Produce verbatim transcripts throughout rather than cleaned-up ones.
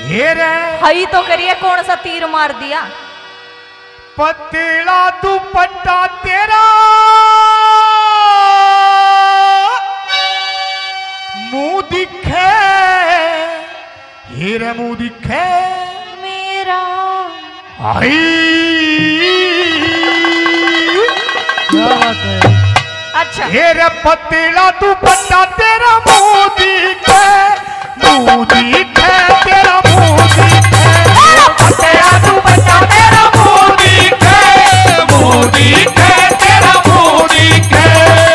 ये रे हई तो करिए, कौन सा तीर मार दिया। पतला दुपट्टा तेरा मुंह दिखे, हीरे मुंह दिखे मेरा। आई क्या बात है। अच्छा हीरे पतला दुपट्टा तेरा मुंह दिखे, मुंह दिखे तेरा मुंह दिखे, पतला दुपट्टा तेरा मुंह दिखे, मुंह दिखे तेरा मुंह दिखे।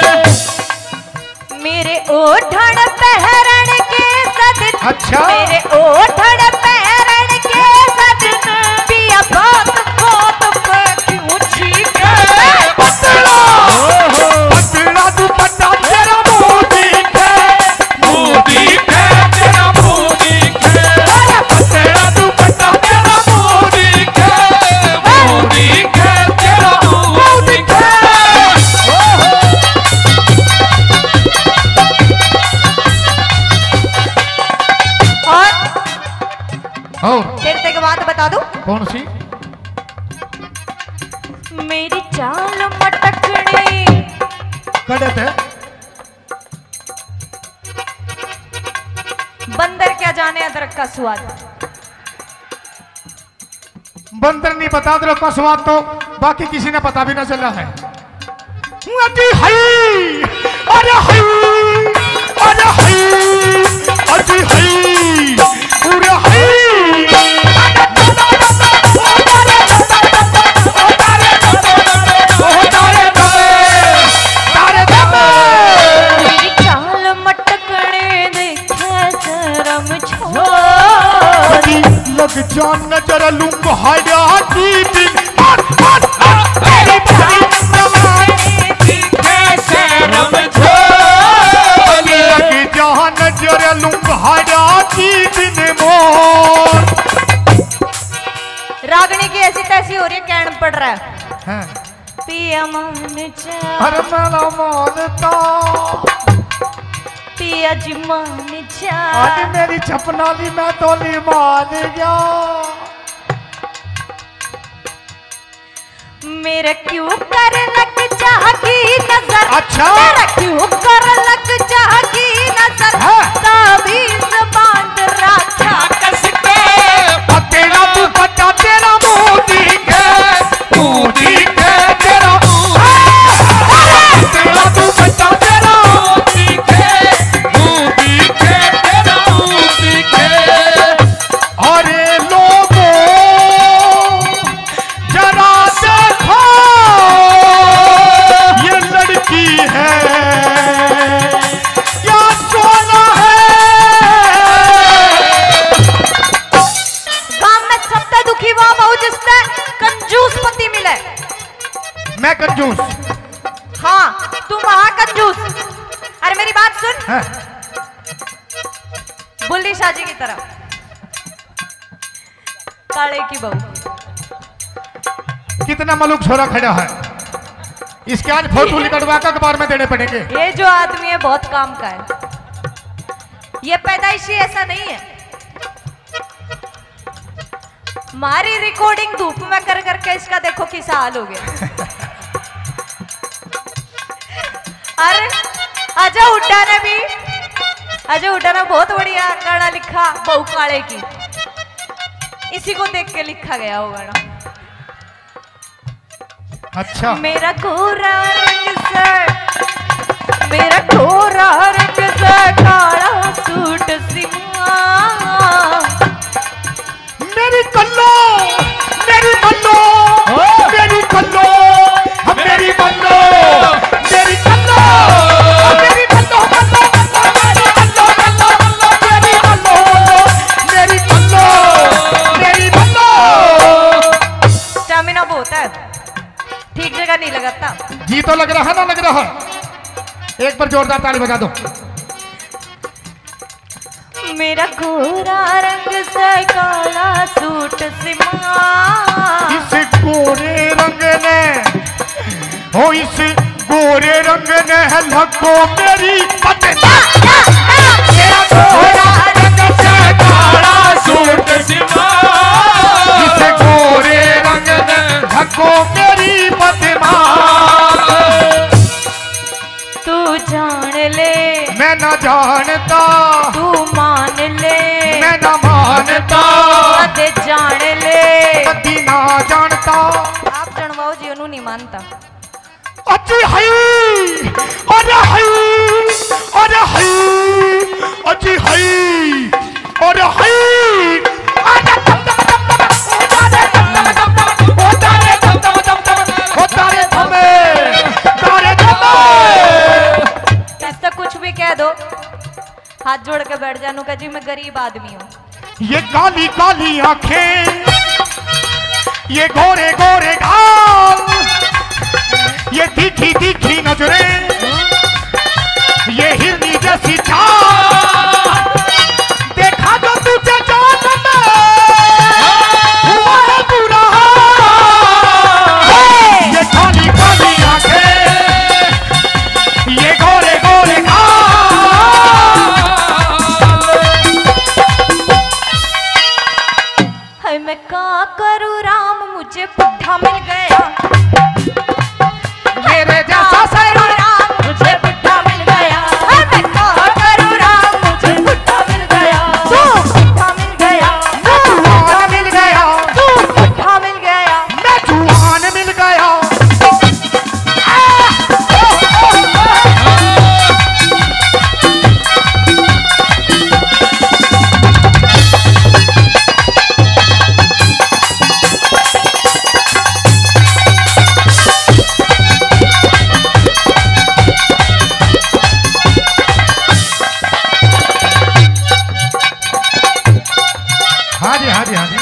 मेरे ओठन पहरण के सद, अच्छा मेरे ओठन पहरण के सद, पिया बात बात पे क्यों चीखे। पतला पतला दुपट्टा तेरा मुंह दिखे, मुंह दिखे तेरा मुंह दिखे, पतला दुपट्टा तेरा मुंह दिखे, मुंह दिखे तेरा मुंह दिखे। और और फिर से एक बात बता दूं, कौन सी? मेरी चाल मटकने कड़त है बंदर क्या जाने अदरक का स्वाद। बंदर नहीं बता दो का स्वाद तो बाकी किसी ने पता भी ना चला है। अरे हई अरे हई अरे हई अरे हई पूरे हई। मेरी चाल मटकने देखे शर्म छोड़, लग जान नजर लूंग हरा की दिन मेरी चाल मटकने देखे शर्म छोड़। लग जान नजर लूंग हरा की दिन मोर। रागनी की ऐसी तैसी हो रही है, कैन पड़ रहा है। हैं पिया मान जा, हर मेरा मानता पिया जी मान जा। आज मेरी छपना भी मैं तो नहीं मान गया। मेरा क्यों कर लग जागी नजर, अच्छा। मेरा क्यों कर लग जागी नजर, हाँ। ताबीज़ बांध रखा कसके। तेरा दुपट्टा तेरा मुंह दिखे, मुंह दिखे तेरा, तेरा दुपट्टा तेरा मुंह दिखे, मुंह दिखे तेरा मुंह दिखे। अरे लोगों जरा देखो ये लड़की है या सोना है। गांव में सबसे दुखी वो बहु जिससे कंजूस पति मिले। मैं कंजूस? हाँ तू महा कंजूस। अरे मेरी बात सुन, हैं? बुल्ली शाजी की तरह काले की बहू। कितना मलूक छोरा खड़ा है, इसके आज फोटो निकलवा कर अखबार में देने पड़ेंगे। ये जो आदमी है बहुत काम का है, ये पैदाइशी ऐसा नहीं है। हमारी रिकॉर्डिंग धूप में कर करके इसका देखो किस हाल हो गया। अरे अजय हुड्डा ने भी, अजय हुड्डा ने बहुत बढ़िया गाना लिखा बहू काले की, इसी को देख के लिखा गया वो गाना। अच्छा मेरा गोरा रंग से, मेरा गोरा रंग से काला सूट सिमा। मेरी कल्लो मेरी कल्लो मेरी कल्लो मेरी कल्लो मेरी कल्लो मेरी कल्लो मेरी कल्लो मेरी कल्लो मेरी कल्लो मेरी कल्लो। स्टैमिना बहुत है, ठीक जगह नहीं लगाता। जी तो लग रहा है ना, लग रहा है। एक बार जोरदार ताली बजा दो। मेरा गोरा रंग से काला सूट सिमा। इस गोरे रंग ने, ओ इस गोरे रंग ने है लको मेरी पतना। मेरा गोरा रंग से काला सूट अजी हाय अरे हाय अरे हाय अजी हाय अरे हाय अरे दम दम दम दम होता रे दम दम दम दम होता रे दम दम दम दम होता रे थमे तारे थमे ऐसा कुछ भी कह दो हाथ जोड़ के बैठ जानू का जी मैं गरीब आदमी हूँ। ये काली काली आंखें ये गोरे गोरे गाल ये तीखी तीखी नजरें ये हिरनी जैसी चाल देखा जो तुझे जान में हुआ है बुरा ये काली काली आंखें ये गोरे गोरे गाल हाय मैं का करूँ राम मुझे पुट्ठा मिल गया मेरे जैसा सैरा राम मुझे पुट्ठा मिल गया हाय मैं का करूँ राम मुझे पुट्ठा मिल गया तू पुट्ठा मिल गया जुआन मिल गया तू पुट्ठा मिल गया मैं जुआन मिल गया हाँ जी हाँ जी हाँ जी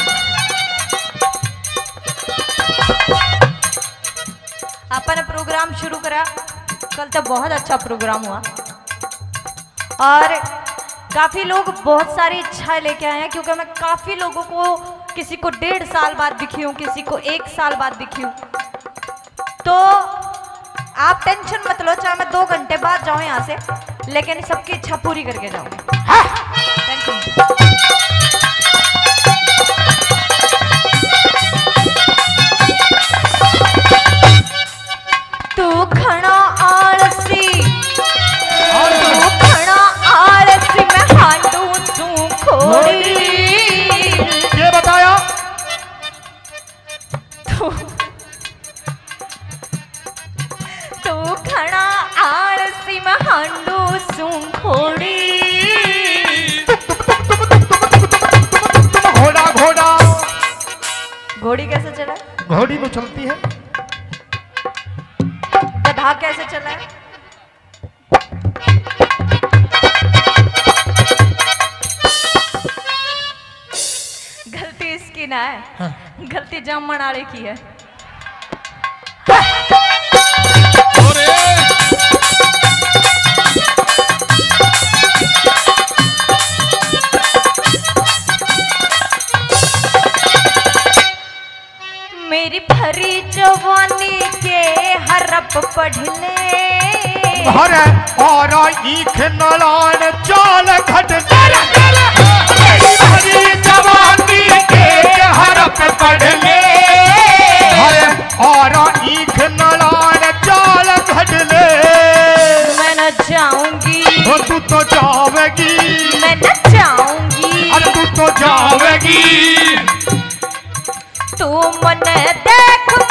अपन प्रोग्राम शुरू करा कल तो बहुत अच्छा प्रोग्राम हुआ और काफी लोग बहुत सारी इच्छाएं लेके आए हैं क्योंकि मैं काफी लोगों को किसी को डेढ़ साल बाद दिखी हूँ किसी को एक साल बाद दिखी हूँ। तो आप टेंशन मत लो चाहे मैं दो घंटे बाद जाऊं यहाँ से लेकिन सबकी इच्छा पूरी करके जाऊंगी। टेंशन मत। तू घना आलसी तू घना आलसी मैं हांडू तू खोड़ी ये बताया तू तू घना आलसी मैं हांडू तू खोड़ी घोड़ा घोड़ा घोड़ी कैसे चला घोड़ी को चलती है गधा कैसे चला है गलती इसकी ना है हाँ। गलती जामन वाले की है। मेरी भरी जवानी के हरप पढ़ ले भर और ईख नलान चाल घट मेरी भरी जवानी के हरप पढ़ ले भर और ईख नलान चाल घट ले मैं न जाऊंगी ओ तू तो जावेगी मैं न जाऊंगी अरे तू तो जावेगी तू मन देख